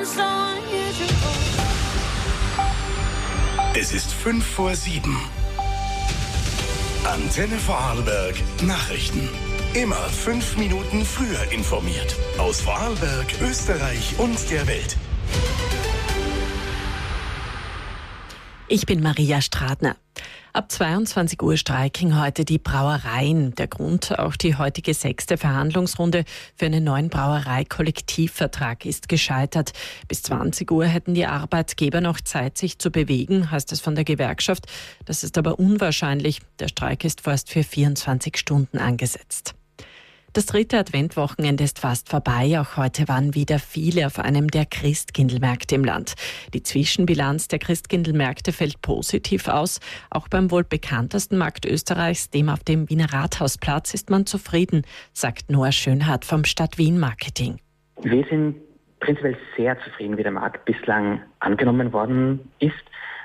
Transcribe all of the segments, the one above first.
Es ist 6:55. Antenne Vorarlberg Nachrichten. Immer 5 Minuten früher informiert. Aus Vorarlberg, Österreich und der Welt. Ich bin Maria Stradner. Ab 22 Uhr streiken heute die Brauereien. Der Grund, auch die heutige 6. Verhandlungsrunde für einen neuen Brauereikollektivvertrag ist gescheitert. Bis 20 Uhr hätten die Arbeitgeber noch Zeit, sich zu bewegen, heißt es von der Gewerkschaft. Das ist aber unwahrscheinlich. Der Streik ist vorerst für 24 Stunden angesetzt. Das 3. Adventwochenende ist fast vorbei. Auch heute waren wieder viele auf einem der Christkindlmärkte im Land. Die Zwischenbilanz der Christkindlmärkte fällt positiv aus. Auch beim wohl bekanntesten Markt Österreichs, dem auf dem Wiener Rathausplatz, ist man zufrieden, sagt Noah Schönhardt vom Stadt Wien Marketing. Wir sind prinzipiell sehr zufrieden, wie der Markt bislang angenommen worden ist.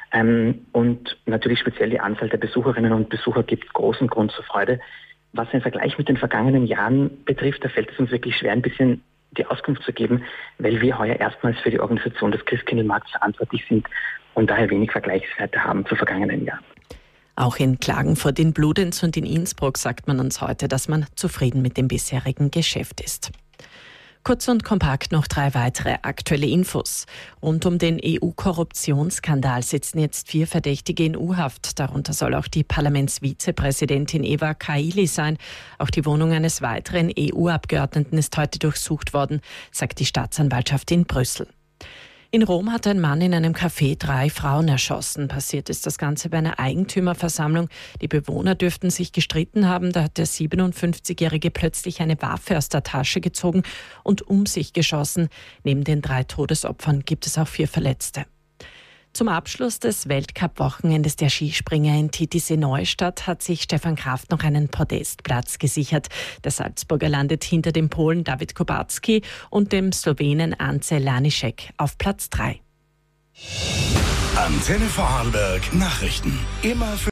Und natürlich speziell die Anzahl der Besucherinnen und Besucher gibt großen Grund zur Freude. Was den Vergleich mit den vergangenen Jahren betrifft, da fällt es uns wirklich schwer, ein bisschen die Auskunft zu geben, weil wir heuer erstmals für die Organisation des Christkindlmarkts verantwortlich sind und daher wenig Vergleichswerte haben zu vergangenen Jahren. Auch in Klagenfurt, in Bludenz und in Innsbruck sagt man uns heute, dass man zufrieden mit dem bisherigen Geschäft ist. Kurz und kompakt noch 3 weitere aktuelle Infos. Rund um den EU-Korruptionsskandal sitzen jetzt 4 Verdächtige in U-Haft. Darunter soll auch die Parlamentsvizepräsidentin Eva Kaili sein. Auch die Wohnung eines weiteren EU-Abgeordneten ist heute durchsucht worden, sagt die Staatsanwaltschaft in Brüssel. In Rom hat ein Mann in einem Café 3 Frauen erschossen. Passiert ist das Ganze bei einer Eigentümerversammlung. Die Bewohner dürften sich gestritten haben. Da hat der 57-Jährige plötzlich eine Waffe aus der Tasche gezogen und um sich geschossen. Neben den 3 Todesopfern gibt es auch 4 Verletzte. Zum Abschluss des Weltcup-Wochenendes der Skispringer in Titisee-Neustadt hat sich Stefan Kraft noch einen Podestplatz gesichert. Der Salzburger landet hinter dem Polen David Kubacki und dem Slowenen Ance Lanišek auf Platz 3. Antenne Vorarlberg Nachrichten. Immer